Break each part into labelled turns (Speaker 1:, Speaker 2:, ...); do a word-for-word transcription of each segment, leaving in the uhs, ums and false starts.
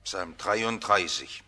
Speaker 1: Psalm dreiunddreißig.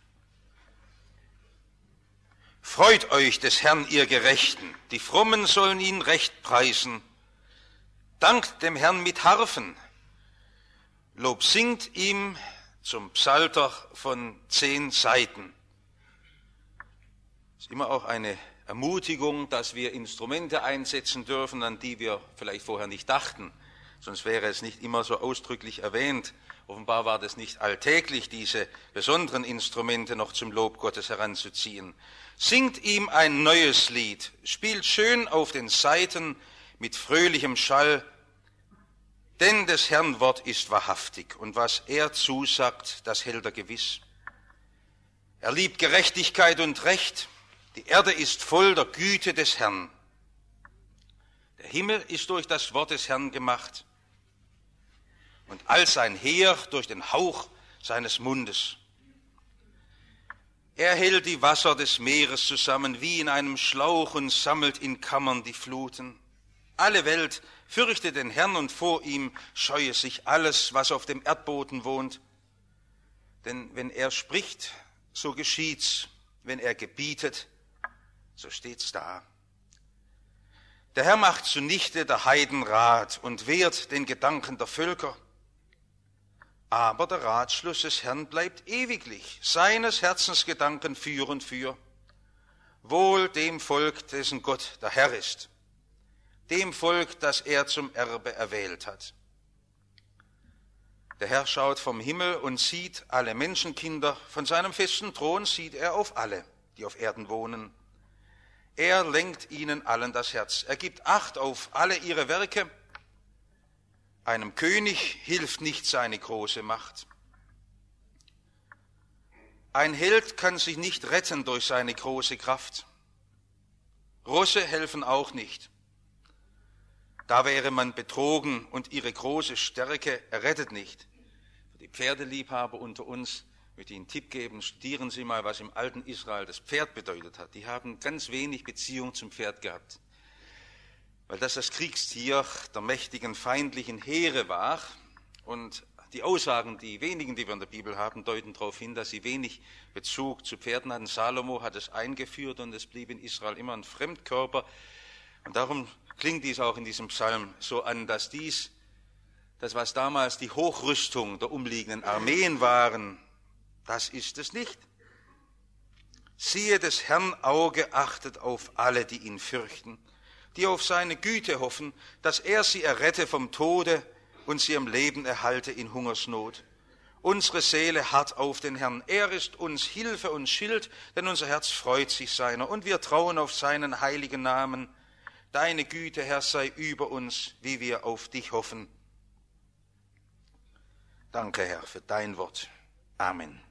Speaker 1: Freut euch des Herrn, ihr Gerechten, die Frommen sollen ihn recht preisen. Dankt dem Herrn mit Harfen, Lob singt ihm zum Psalter von zehn Seiten. Es ist immer auch eine Ermutigung, dass wir Instrumente einsetzen dürfen, an die wir vielleicht vorher nicht dachten. Sonst wäre es nicht immer so ausdrücklich erwähnt. Offenbar war das nicht alltäglich, diese besonderen Instrumente noch zum Lob Gottes heranzuziehen. Singt ihm ein neues Lied, spielt schön auf den Saiten mit fröhlichem Schall, denn des Herrn Wort ist wahrhaftig und was er zusagt, das hält er gewiss. Er liebt Gerechtigkeit und Recht, die Erde ist voll der Güte des Herrn. Der Himmel ist durch das Wort des Herrn gemacht und all sein Heer durch den Hauch seines Mundes. Er hält die Wasser des Meeres zusammen wie in einem Schlauch und sammelt in Kammern die Fluten. Alle Welt fürchte den Herrn und vor ihm scheue sich alles, was auf dem Erdboden wohnt. Denn wenn er spricht, so geschieht's. Wenn er gebietet, so steht's da. Der Herr macht zunichte der Heiden Rat und wehrt den Gedanken der Völker. Aber der Ratschluss des Herrn bleibt ewiglich, seines Herzens Gedanken für und für. Wohl dem Volk, dessen Gott der Herr ist, dem Volk, das er zum Erbe erwählt hat. Der Herr schaut vom Himmel und sieht alle Menschenkinder, von seinem festen Thron sieht er auf alle, die auf Erden wohnen. Er lenkt ihnen allen das Herz, er gibt Acht auf alle ihre Werke. Einem König hilft nicht seine große Macht. Ein Held kann sich nicht retten durch seine große Kraft. Rosse helfen auch nicht. Da wäre man betrogen und ihre große Stärke errettet nicht. Für die Pferdeliebhaber unter uns möchte ich Ihnen einen Tipp geben, studieren Sie mal, was im alten Israel das Pferd bedeutet hat. Die haben ganz wenig Beziehung zum Pferd gehabt, weil das das Kriegstier der mächtigen feindlichen Heere war. Und die Aussagen, die wenigen, die wir in der Bibel haben, deuten darauf hin, dass sie wenig Bezug zu Pferden hatten. Salomo hat es eingeführt und es blieb in Israel immer ein Fremdkörper. Und darum klingt dies auch in diesem Psalm so an, dass dies, das was damals die Hochrüstung der umliegenden Armeen waren, das ist es nicht. Siehe, des Herrn Auge achtet auf alle, die ihn fürchten, die auf seine Güte hoffen, dass er sie errette vom Tode und sie am Leben erhalte in Hungersnot. Unsere Seele harrt auf den Herrn. Er ist uns Hilfe und Schild, denn unser Herz freut sich seiner und wir trauen auf seinen heiligen Namen. Deine Güte, Herr, sei über uns, wie wir auf dich hoffen. Danke, Herr, für dein Wort. Amen.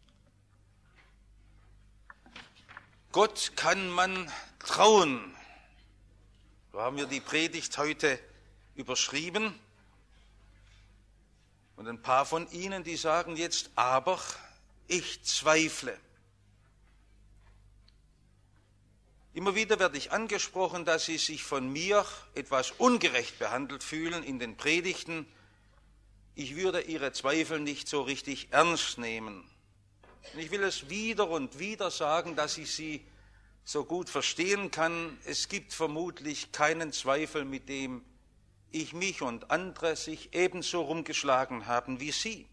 Speaker 1: Gott kann man trauen. So haben wir die Predigt heute überschrieben. Und ein paar von Ihnen, die sagen jetzt, aber ich zweifle. Immer wieder werde ich angesprochen, dass Sie sich von mir etwas ungerecht behandelt fühlen in den Predigten. Ich würde Ihre Zweifel nicht so richtig ernst nehmen. Und ich will es wieder und wieder sagen, dass ich Sie so gut verstehen kann. Es gibt vermutlich keinen Zweifel, mit dem ich mich und andere sich ebenso rumgeschlagen haben wie Sie.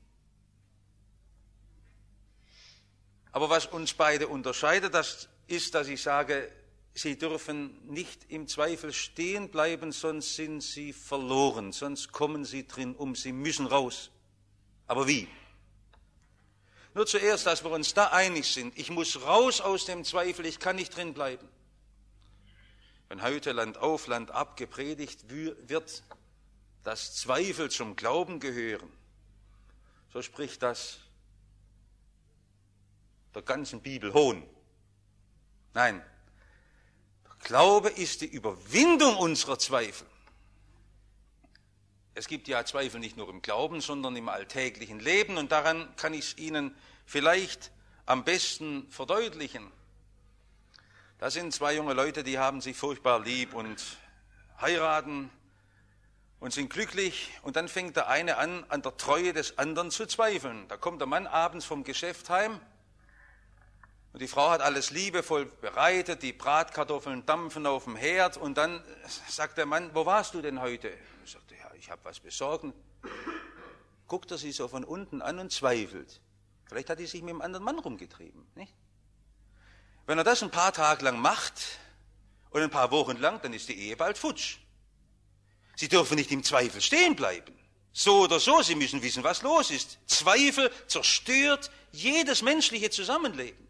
Speaker 1: Aber was uns beide unterscheidet, das ist, dass ich sage, Sie dürfen nicht im Zweifel stehen bleiben, sonst sind Sie verloren, sonst kommen Sie drin um, Sie müssen raus. Aber wie? Nur zuerst, dass wir uns da einig sind. Ich muss raus aus dem Zweifel, ich kann nicht drin bleiben. Wenn heute Land auf, Land ab gepredigt wird, dass Zweifel zum Glauben gehören, so spricht das der ganzen Bibel Hohn. Nein, der Glaube ist die Überwindung unserer Zweifel. Es gibt ja Zweifel nicht nur im Glauben, sondern im alltäglichen Leben und daran kann ich es Ihnen vielleicht am besten verdeutlichen. Da sind zwei junge Leute, die haben sich furchtbar lieb und heiraten und sind glücklich. Und dann fängt der eine an, an der Treue des anderen zu zweifeln. Da kommt der Mann abends vom Geschäft heim und die Frau hat alles liebevoll bereitet, die Bratkartoffeln dampfen auf dem Herd. Und dann sagt der Mann, wo warst du denn heute? Ich sagte, ja, ich habe was besorgt. Guckt er sie so von unten an und zweifelt. Vielleicht hat die sich mit dem anderen Mann rumgetrieben. Nicht? Wenn er das ein paar Tage lang macht und ein paar Wochen lang, dann ist die Ehe bald futsch. Sie dürfen nicht im Zweifel stehen bleiben. So oder so, Sie müssen wissen, was los ist. Zweifel zerstört jedes menschliche Zusammenleben.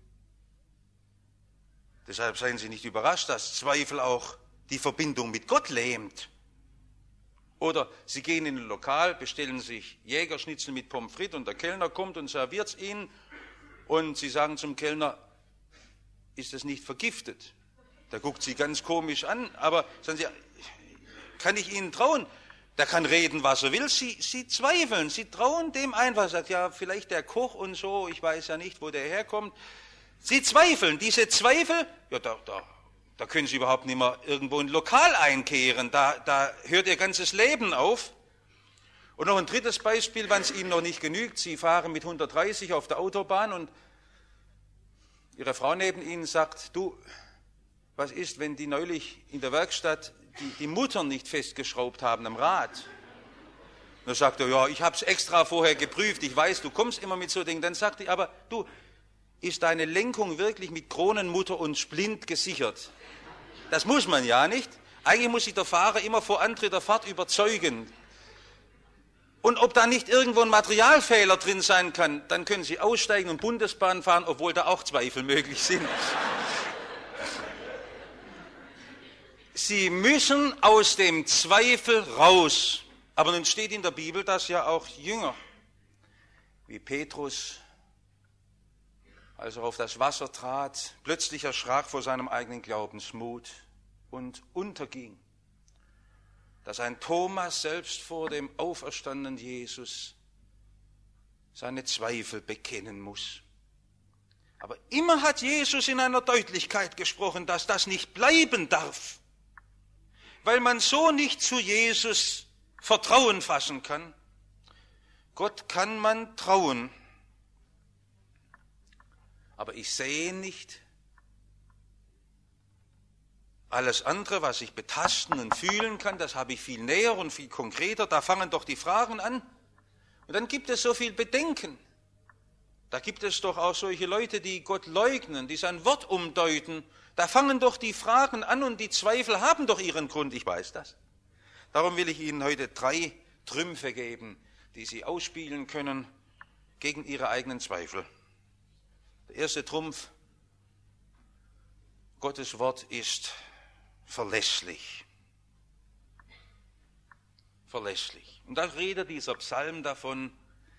Speaker 1: Deshalb seien Sie nicht überrascht, dass Zweifel auch die Verbindung mit Gott lähmt. Oder Sie gehen in ein Lokal, bestellen sich Jägerschnitzel mit Pommes frites und der Kellner kommt und serviert es Ihnen und Sie sagen zum Kellner, ist das nicht vergiftet? Der guckt Sie ganz komisch an, aber sagen Sie, kann ich Ihnen trauen? Der kann reden, was er will. Sie, Sie zweifeln, Sie trauen dem einfach, sagt, ja, vielleicht der Koch und so, ich weiß ja nicht, wo der herkommt. Sie zweifeln, diese Zweifel, ja, da, da, da können Sie überhaupt nicht mehr irgendwo ein Lokal einkehren, da, da hört Ihr ganzes Leben auf. Und noch ein drittes Beispiel, wenn es Ihnen noch nicht genügt, Sie fahren mit hundertdreißig auf der Autobahn und Ihre Frau neben Ihnen sagt, du, was ist, wenn die neulich in der Werkstatt die, die Mutter nicht festgeschraubt haben am Rad? Und dann sagt er, ja, ich habe es extra vorher geprüft, ich weiß, du kommst immer mit so Dingen. Dann sagt er, aber du, ist deine Lenkung wirklich mit Kronenmutter und Splint gesichert? Das muss man ja nicht. Eigentlich muss sich der Fahrer immer vor Antritt der Fahrt überzeugen. Und ob da nicht irgendwo ein Materialfehler drin sein kann, dann können Sie aussteigen und Bundesbahn fahren, obwohl da auch Zweifel möglich sind. Sie müssen aus dem Zweifel raus. Aber nun steht in der Bibel, dass ja auch Jünger, wie Petrus, als er auf das Wasser trat, plötzlich erschrak vor seinem eigenen Glaubensmut und unterging. Dass ein Thomas selbst vor dem auferstandenen Jesus seine Zweifel bekennen muss. Aber immer hat Jesus in einer Deutlichkeit gesprochen, dass das nicht bleiben darf, weil man so nicht zu Jesus Vertrauen fassen kann. Gott kann man trauen, aber ich sehe nicht. Alles andere, was ich betasten und fühlen kann, das habe ich viel näher und viel konkreter. Da fangen doch die Fragen an. Und dann gibt es so viel Bedenken. Da gibt es doch auch solche Leute, die Gott leugnen, die sein Wort umdeuten. Da fangen doch die Fragen an und die Zweifel haben doch ihren Grund. Ich weiß das. Darum will ich Ihnen heute drei Trümpfe geben, die Sie ausspielen können gegen Ihre eigenen Zweifel. Der erste Trumpf, Gottes Wort ist verlässlich. Verlässlich. Und da redet dieser Psalm davon,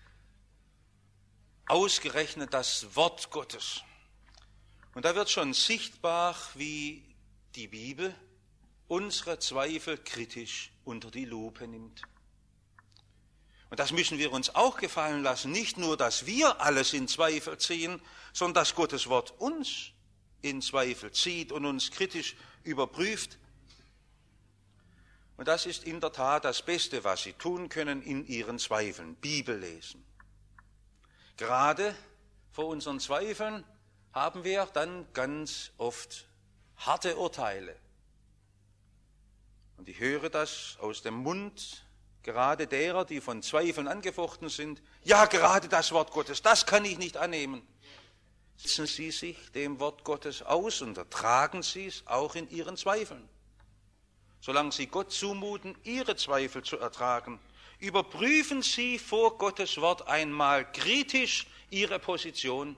Speaker 1: ausgerechnet das Wort Gottes. Und da wird schon sichtbar, wie die Bibel unsere Zweifel kritisch unter die Lupe nimmt. Und das müssen wir uns auch gefallen lassen. Nicht nur, dass wir alles in Zweifel ziehen, sondern dass Gottes Wort uns in Zweifel zieht und uns kritisch überprüft. Und das ist in der Tat das Beste, was Sie tun können in Ihren Zweifeln, Bibel lesen. Gerade vor unseren Zweifeln haben wir dann ganz oft harte Urteile. Und ich höre das aus dem Mund gerade derer, die von Zweifeln angefochten sind. Ja, gerade das Wort Gottes, das kann ich nicht annehmen. Setzen Sie sich dem Wort Gottes aus und ertragen Sie es auch in Ihren Zweifeln. Solange Sie Gott zumuten, Ihre Zweifel zu ertragen, überprüfen Sie vor Gottes Wort einmal kritisch Ihre Position.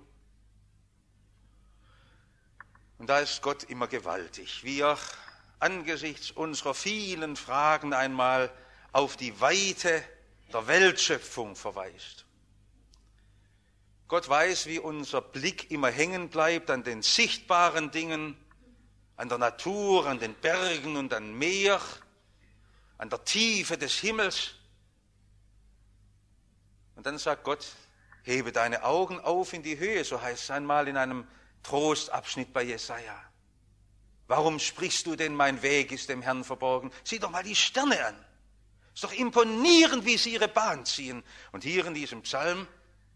Speaker 1: Und da ist Gott immer gewaltig, wie er angesichts unserer vielen Fragen einmal auf die Weite der Weltschöpfung verweist. Gott weiß, wie unser Blick immer hängen bleibt an den sichtbaren Dingen, an der Natur, an den Bergen und am Meer, an der Tiefe des Himmels. Und dann sagt Gott, hebe deine Augen auf in die Höhe, so heißt es einmal in einem Trostabschnitt bei Jesaja. Warum sprichst du denn, mein Weg ist dem Herrn verborgen? Sieh doch mal die Sterne an. Es ist doch imponierend, wie sie ihre Bahn ziehen. Und hier in diesem Psalm,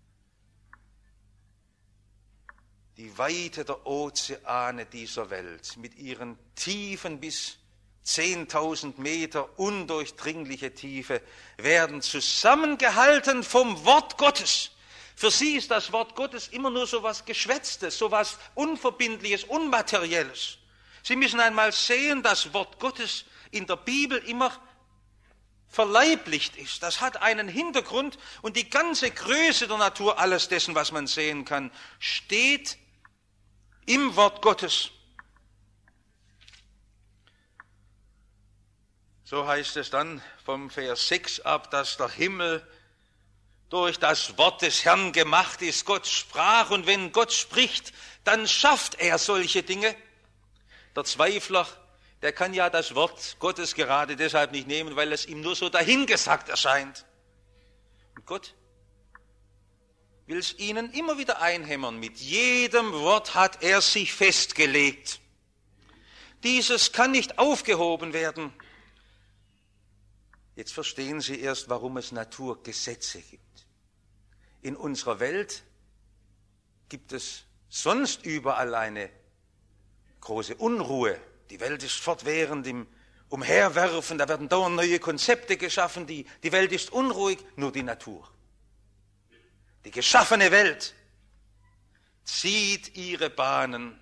Speaker 1: die Weite der Ozeane dieser Welt mit ihren Tiefen bis zehntausend Meter undurchdringliche Tiefe werden zusammengehalten vom Wort Gottes. Für sie ist das Wort Gottes immer nur so was Geschwätztes, so was Unverbindliches, Unmaterielles. Sie müssen einmal sehen, dass Wort Gottes in der Bibel immer verleiblicht ist. Das hat einen Hintergrund und die ganze Größe der Natur, alles dessen, was man sehen kann, steht im Wort Gottes. So heißt es dann vom Vers sechs ab, dass der Himmel durch das Wort des Herrn gemacht ist. Gott sprach, und wenn Gott spricht, dann schafft er solche Dinge. Der Zweifler, der kann ja das Wort Gottes gerade deshalb nicht nehmen, weil es ihm nur so dahingesagt erscheint. Und Gott will es ihnen immer wieder einhämmern. Mit jedem Wort hat er sich festgelegt. Dieses kann nicht aufgehoben werden. Jetzt verstehen Sie erst, warum es Naturgesetze gibt. In unserer Welt gibt es sonst überall eine große Unruhe. Die Welt ist fortwährend im Umherwerfen, da werden dauernd neue Konzepte geschaffen, die, die Welt ist unruhig, nur die Natur. Die geschaffene Welt zieht ihre Bahnen.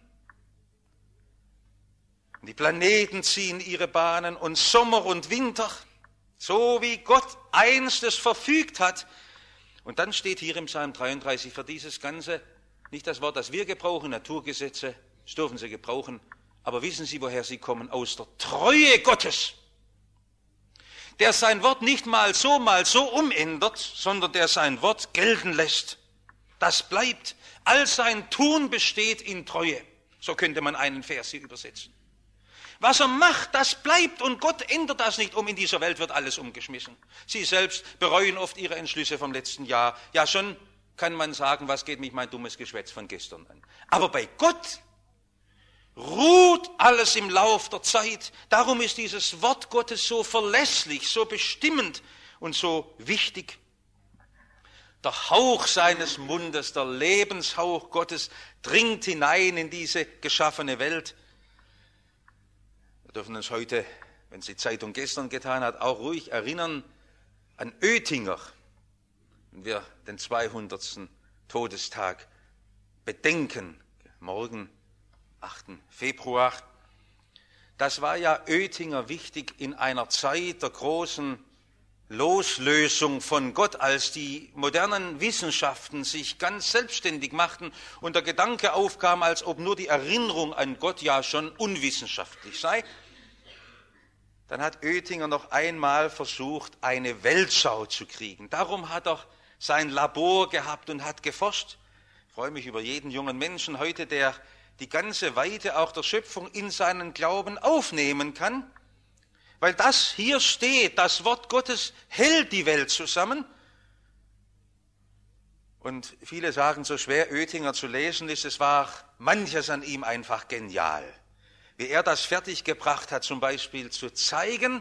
Speaker 1: Die Planeten ziehen ihre Bahnen und Sommer und Winter, so wie Gott einst es verfügt hat. Und dann steht hier im Psalm dreiunddreißig für dieses Ganze nicht das Wort, das wir gebrauchen, Naturgesetze, das dürfen Sie gebrauchen, aber wissen Sie, woher sie kommen? Aus der Treue Gottes, der sein Wort nicht mal so, mal so umändert, sondern der sein Wort gelten lässt. Das bleibt. All sein Tun besteht in Treue. So könnte man einen Vers hier übersetzen. Was er macht, das bleibt, und Gott ändert das nicht um. In dieser Welt wird alles umgeschmissen. Sie selbst bereuen oft ihre Entschlüsse vom letzten Jahr. Ja, schon kann man sagen, was geht mich mein dummes Geschwätz von gestern an. Aber bei Gott ruht alles im Lauf der Zeit. Darum ist dieses Wort Gottes so verlässlich, so bestimmend und so wichtig. Der Hauch seines Mundes, der Lebenshauch Gottes, dringt hinein in diese geschaffene Welt. Wir dürfen uns heute, wenn es die Zeitung gestern getan hat, auch ruhig erinnern an Oettinger, wenn wir den zweihundertsten Todestag bedenken, morgen, achten Februar. Das war ja Oettinger wichtig in einer Zeit der großen Loslösung von Gott, als die modernen Wissenschaften sich ganz selbstständig machten und der Gedanke aufkam, als ob nur die Erinnerung an Gott ja schon unwissenschaftlich sei. Dann hat Oettinger noch einmal versucht, eine Weltschau zu kriegen. Darum hat er sein Labor gehabt und hat geforscht. Ich freue mich über jeden jungen Menschen heute, der die ganze Weite auch der Schöpfung in seinen Glauben aufnehmen kann, weil das hier steht, das Wort Gottes hält die Welt zusammen. Und viele sagen, so schwer Oettinger zu lesen ist, es war manches an ihm einfach genial. Wie er das fertiggebracht hat, zum Beispiel zu zeigen,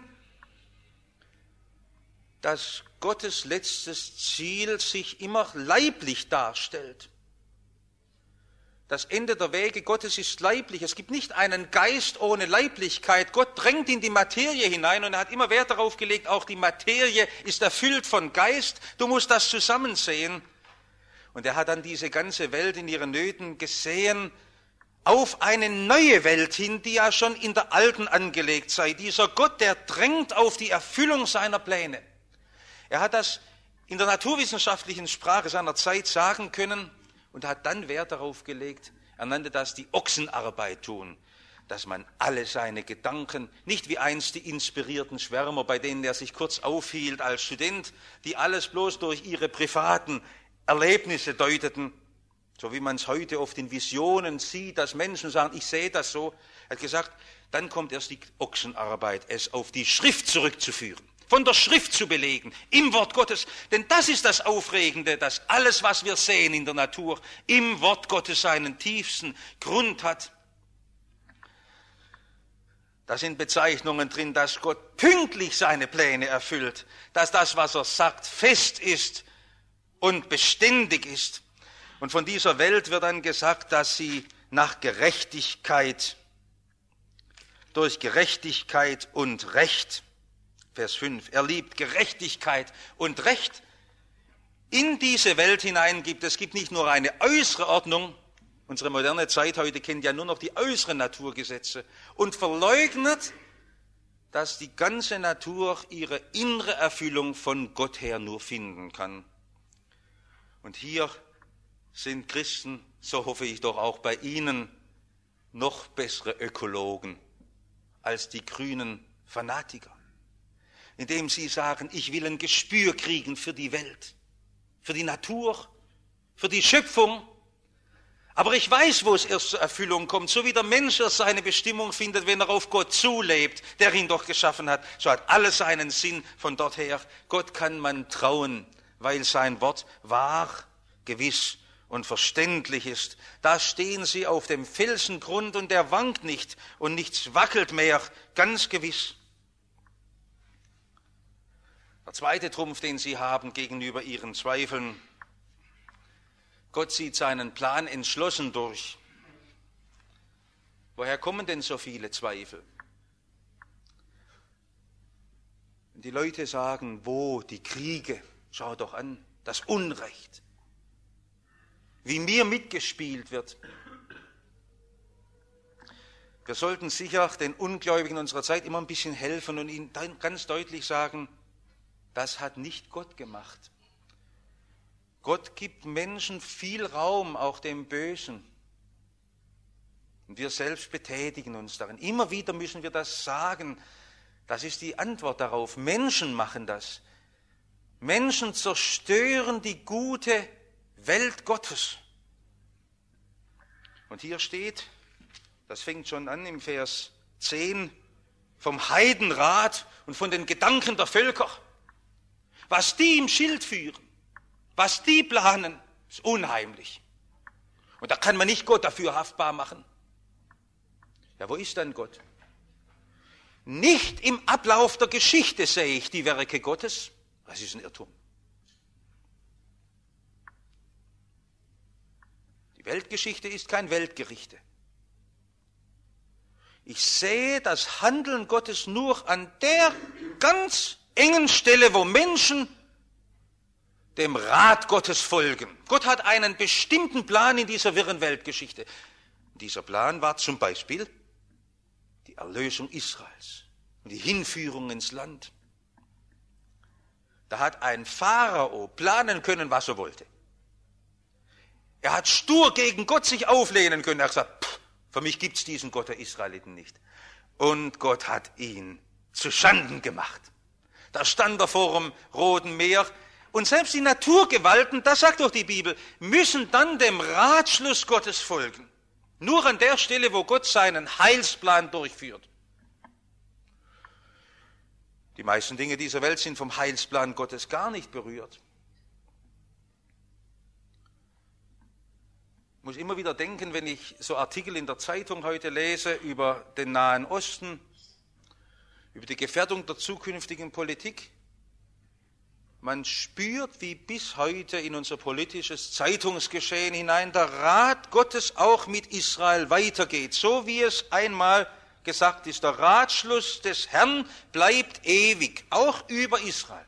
Speaker 1: dass Gottes letztes Ziel sich immer leiblich darstellt. Das Ende der Wege Gottes ist leiblich. Es gibt nicht einen Geist ohne Leiblichkeit. Gott drängt in die Materie hinein und er hat immer Wert darauf gelegt, auch die Materie ist erfüllt von Geist. Du musst das zusammensehen. Und er hat dann diese ganze Welt in ihren Nöten gesehen, auf eine neue Welt hin, die ja schon in der alten angelegt sei. Dieser Gott, der drängt auf die Erfüllung seiner Pläne. Er hat das in der naturwissenschaftlichen Sprache seiner Zeit sagen können, und hat dann Wert darauf gelegt, er nannte das die Ochsenarbeit tun, dass man alle seine Gedanken, nicht wie einst die inspirierten Schwärmer, bei denen er sich kurz aufhielt als Student, die alles bloß durch ihre privaten Erlebnisse deuteten, so wie man es heute oft in Visionen sieht, dass Menschen sagen, ich sehe das so. Er hat gesagt, dann kommt erst die Ochsenarbeit, es auf die Schrift zurückzuführen. Von der Schrift zu belegen, im Wort Gottes. Denn das ist das Aufregende, dass alles, was wir sehen in der Natur, im Wort Gottes seinen tiefsten Grund hat. Da sind Bezeichnungen drin, dass Gott pünktlich seine Pläne erfüllt, dass das, was er sagt, fest ist und beständig ist. Und von dieser Welt wird dann gesagt, dass sie nach Gerechtigkeit, durch Gerechtigkeit und Recht, Vers fünf, er liebt Gerechtigkeit und Recht, in diese Welt hinein gibt. Es gibt nicht nur eine äußere Ordnung, unsere moderne Zeit heute kennt ja nur noch die äußeren Naturgesetze und verleugnet, dass die ganze Natur ihre innere Erfüllung von Gott her nur finden kann. Und hier sind Christen, so hoffe ich doch auch bei Ihnen, noch bessere Ökologen als die grünen Fanatiker, indem sie sagen, ich will ein Gespür kriegen für die Welt, für die Natur, für die Schöpfung. Aber ich weiß, wo es erst zur Erfüllung kommt. So wie der Mensch erst seine Bestimmung findet, wenn er auf Gott zulebt, der ihn doch geschaffen hat, so hat alles seinen Sinn von dort her. Gott kann man trauen, weil sein Wort wahr, gewiss und verständlich ist. Da stehen sie auf dem Felsengrund und der wankt nicht und nichts wackelt mehr, ganz gewiss. Der zweite Trumpf, den sie haben gegenüber ihren Zweifeln: Gott zieht seinen Plan entschlossen durch. Woher kommen denn so viele Zweifel? Und die Leute sagen, wo die Kriege, schau doch an, das Unrecht, wie mir mitgespielt wird. Wir sollten sicher den Ungläubigen unserer Zeit immer ein bisschen helfen und ihnen ganz deutlich sagen, das hat nicht Gott gemacht. Gott gibt Menschen viel Raum, auch dem Bösen. Und wir selbst betätigen uns darin. Immer wieder müssen wir das sagen. Das ist die Antwort darauf. Menschen machen das. Menschen zerstören die gute Welt Gottes. Und hier steht, das fängt schon an im Vers zehn, vom Heidenrat und von den Gedanken der Völker. Was die im Schild führen, was die planen, ist unheimlich. Und da kann man nicht Gott dafür haftbar machen. Ja, wo ist dann Gott? Nicht im Ablauf der Geschichte sehe ich die Werke Gottes. Das ist ein Irrtum. Die Weltgeschichte ist kein Weltgerichte. Ich sehe das Handeln Gottes nur an der ganz engen Stelle, wo Menschen dem Rat Gottes folgen. Gott hat einen bestimmten Plan in dieser wirren Weltgeschichte. Dieser Plan war zum Beispiel die Erlösung Israels und die Hinführung ins Land. Da hat ein Pharao planen können, was er wollte. Er hat stur gegen Gott sich auflehnen können. Er hat gesagt, pff, für mich gibt es diesen Gott der Israeliten nicht. Und Gott hat ihn zu Schanden gemacht. Da stand er vor dem Roten Meer. Und selbst die Naturgewalten, das sagt doch die Bibel, müssen dann dem Ratschluss Gottes folgen. Nur an der Stelle, wo Gott seinen Heilsplan durchführt. Die meisten Dinge dieser Welt sind vom Heilsplan Gottes gar nicht berührt. Ich muss immer wieder denken, wenn ich so Artikel in der Zeitung heute lese über den Nahen Osten, über die Gefährdung der zukünftigen Politik. Man spürt, wie bis heute in unser politisches Zeitungsgeschehen hinein der Rat Gottes auch mit Israel weitergeht. So wie es einmal gesagt ist, der Ratschluss des Herrn bleibt ewig, auch über Israel.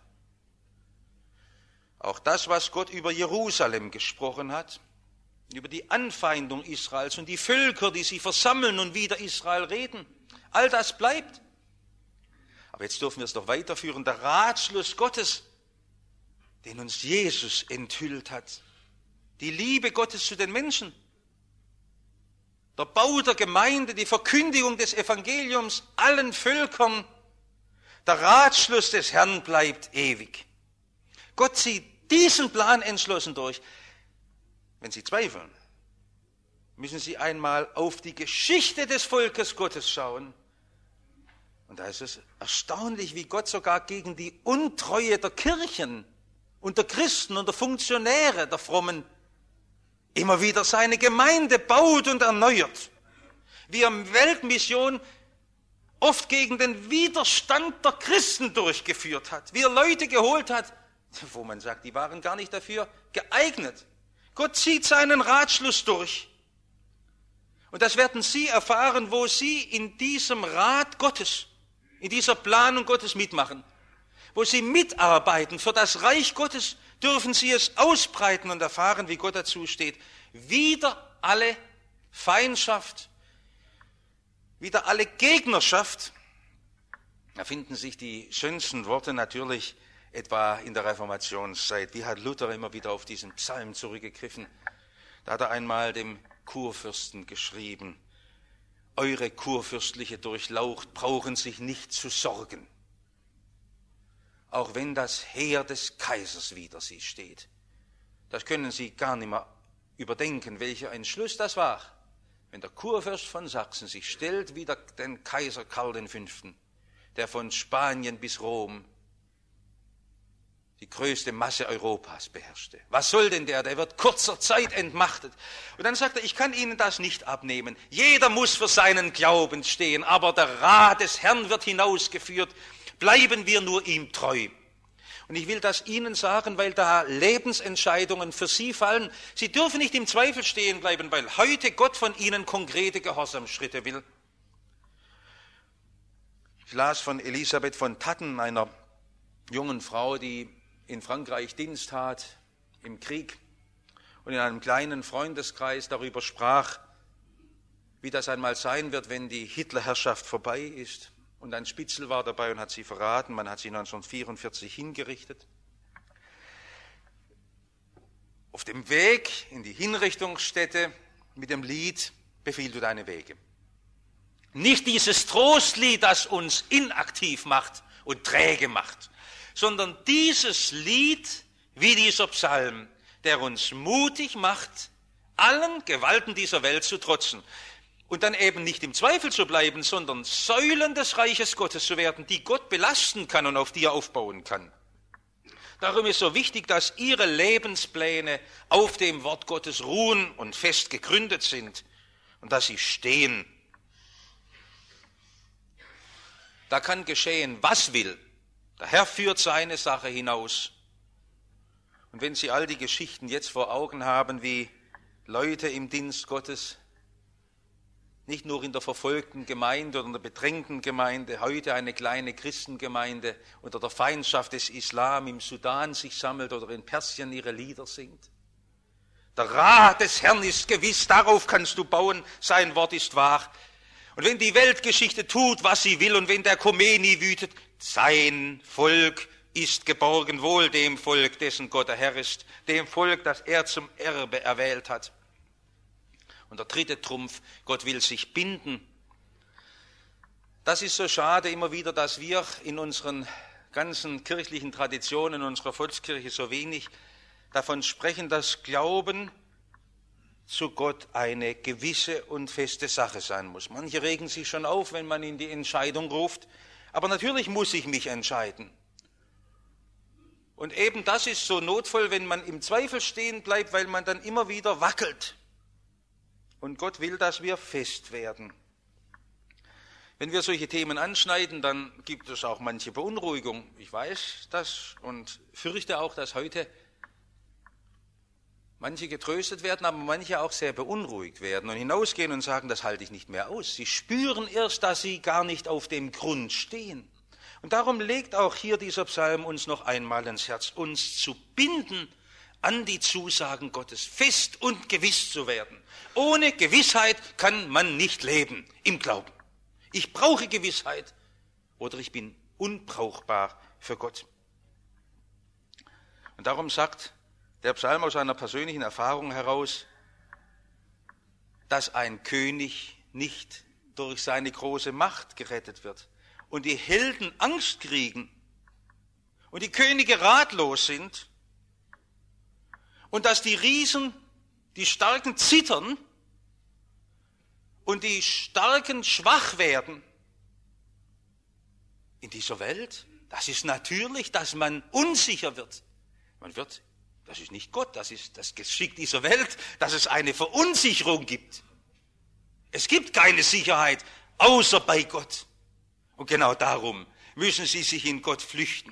Speaker 1: Auch das, was Gott über Jerusalem gesprochen hat, über die Anfeindung Israels und die Völker, die sich versammeln und wider Israel reden, all das bleibt. Aber jetzt dürfen wir es doch weiterführen, der Ratschluss Gottes, den uns Jesus enthüllt hat, die Liebe Gottes zu den Menschen, der Bau der Gemeinde, die Verkündigung des Evangeliums allen Völkern, der Ratschluss des Herrn bleibt ewig. Gott zieht diesen Plan entschlossen durch. Wenn Sie zweifeln, müssen Sie einmal auf die Geschichte des Volkes Gottes schauen. Und da ist es erstaunlich, wie Gott sogar gegen die Untreue der Kirchen und der Christen und der Funktionäre, der Frommen, immer wieder seine Gemeinde baut und erneuert. Wie er Weltmission oft gegen den Widerstand der Christen durchgeführt hat, wie er Leute geholt hat, wo man sagt, die waren gar nicht dafür geeignet. Gott zieht seinen Ratschluss durch. Und das werden Sie erfahren, wo Sie in diesem Rat Gottes, in dieser Planung Gottes mitmachen. Wo Sie mitarbeiten für das Reich Gottes, dürfen Sie es ausbreiten und erfahren, wie Gott dazu steht. Wider alle Feindschaft, wider alle Gegnerschaft. Da finden sich die schönsten Worte natürlich etwa in der Reformationszeit. Wie hat Luther immer wieder auf diesen Psalm zurückgegriffen? Da hat er einmal dem Kurfürsten geschrieben: Eure kurfürstliche Durchlaucht brauchen sich nicht zu sorgen, auch wenn das Heer des Kaisers wider sie steht. Das können Sie gar nicht mehr überdenken, welcher Entschluss das war, wenn der Kurfürst von Sachsen sich stellt wider den Kaiser Karl der Fünfte, der von Spanien bis Rom die größte Masse Europas beherrschte. Was soll denn der? Der wird kurzer Zeit entmachtet. Und dann sagt er, ich kann Ihnen das nicht abnehmen. Jeder muss für seinen Glauben stehen, aber der Rat des Herrn wird hinausgeführt. Bleiben wir nur ihm treu. Und ich will das Ihnen sagen, weil da Lebensentscheidungen für Sie fallen. Sie dürfen nicht im Zweifel stehen bleiben, weil heute Gott von Ihnen konkrete Gehorsamsschritte will. Ich las von Elisabeth von Tatten, einer jungen Frau, die in Frankreich Dienst tat, im Krieg, und in einem kleinen Freundeskreis darüber sprach, wie das einmal sein wird, wenn die Hitlerherrschaft vorbei ist. Und ein Spitzel war dabei und hat sie verraten. Man hat sie neunzehnhundertvierundvierzig hingerichtet. Auf dem Weg in die Hinrichtungsstätte mit dem Lied Befiehl du deine Wege. Nicht dieses Trostlied, das uns inaktiv macht und träge macht, sondern dieses Lied, wie dieser Psalm, der uns mutig macht, allen Gewalten dieser Welt zu trotzen. Und dann eben nicht im Zweifel zu bleiben, sondern Säulen des Reiches Gottes zu werden, die Gott belasten kann und auf die er aufbauen kann. Darum ist so wichtig, dass Ihre Lebenspläne auf dem Wort Gottes ruhen und fest gegründet sind und dass sie stehen. Da kann geschehen, was will. Der Herr führt seine Sache hinaus. Und wenn Sie all die Geschichten jetzt vor Augen haben, wie Leute im Dienst Gottes, nicht nur in der verfolgten Gemeinde oder in der bedrängten Gemeinde, heute eine kleine Christengemeinde unter der Feindschaft des Islam im Sudan sich sammelt oder in Persien ihre Lieder singt. Der Rat des Herrn ist gewiss, darauf kannst du bauen, sein Wort ist wahr. Und wenn die Weltgeschichte tut, was sie will, und wenn der Khomeini wütet, sein Volk ist geborgen, wohl dem Volk, dessen Gott der Herr ist, dem Volk, das er zum Erbe erwählt hat. Und der dritte Trumpf, Gott will sich binden. Das ist so schade immer wieder, dass wir in unseren ganzen kirchlichen Traditionen, in unserer Volkskirche so wenig davon sprechen, dass Glauben zu Gott eine gewisse und feste Sache sein muss. Manche regen sich schon auf, wenn man in die Entscheidung ruft, aber natürlich muss ich mich entscheiden. Und eben das ist so notvoll, wenn man im Zweifel stehen bleibt, weil man dann immer wieder wackelt. Und Gott will, dass wir fest werden. Wenn wir solche Themen anschneiden, dann gibt es auch manche Beunruhigung. Ich weiß das und fürchte auch, dass heute manche getröstet werden, aber manche auch sehr beunruhigt werden und hinausgehen und sagen, das halte ich nicht mehr aus. Sie spüren erst, dass sie gar nicht auf dem Grund stehen. Und darum legt auch hier dieser Psalm uns noch einmal ins Herz, uns zu binden an die Zusagen Gottes, fest und gewiss zu werden. Ohne Gewissheit kann man nicht leben im Glauben. Ich brauche Gewissheit oder ich bin unbrauchbar für Gott. Und darum sagt der Psalm aus einer persönlichen Erfahrung heraus, dass ein König nicht durch seine große Macht gerettet wird und die Helden Angst kriegen und die Könige ratlos sind und dass die Riesen, die Starken zittern und die Starken schwach werden. In dieser Welt, das ist natürlich, dass man unsicher wird. Man wird Das ist nicht Gott, das ist das Geschick dieser Welt, dass es eine Verunsicherung gibt. Es gibt keine Sicherheit, außer bei Gott. Und genau darum müssen sie sich in Gott flüchten.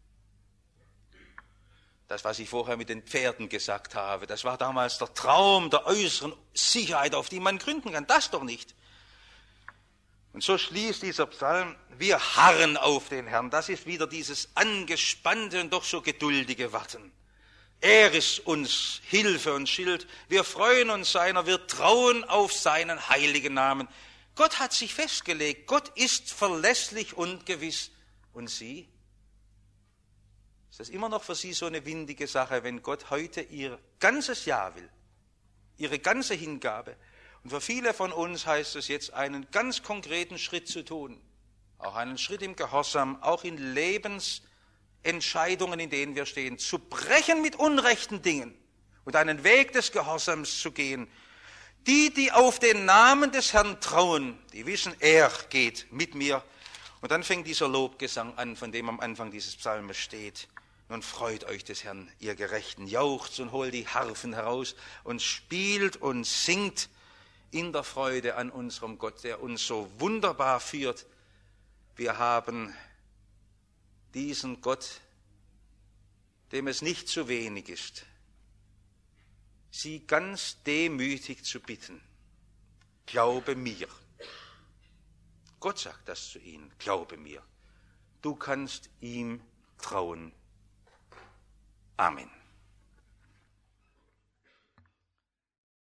Speaker 1: Das, was ich vorher mit den Pferden gesagt habe, das war damals der Traum der äußeren Sicherheit, auf die man gründen kann. Das doch nicht. Und so schließt dieser Psalm, wir harren auf den Herrn. Das ist wieder dieses angespannte und doch so geduldige Warten. Er ist uns Hilfe und Schild. Wir freuen uns seiner, wir trauen auf seinen heiligen Namen. Gott hat sich festgelegt. Gott ist verlässlich und gewiss. Und Sie? Ist das immer noch für Sie so eine windige Sache, wenn Gott heute Ihr ganzes Ja will, Ihre ganze Hingabe? Und für viele von uns heißt es jetzt, einen ganz konkreten Schritt zu tun, auch einen Schritt im Gehorsam, auch in Lebensentscheidungen, in denen wir stehen, zu brechen mit unrechten Dingen und einen Weg des Gehorsams zu gehen. Die, die auf den Namen des Herrn trauen, die wissen, er geht mit mir. Und dann fängt dieser Lobgesang an, von dem am Anfang dieses Psalmes steht. Nun freut euch des Herrn, ihr Gerechten, jauchzt und holt die Harfen heraus und spielt und singt in der Freude an unserem Gott, der uns so wunderbar führt. Wir haben diesen Gott, dem es nicht zu wenig ist, Sie ganz demütig zu bitten, glaube mir. Gott sagt das zu ihnen, glaube mir. Du kannst ihm trauen. Amen.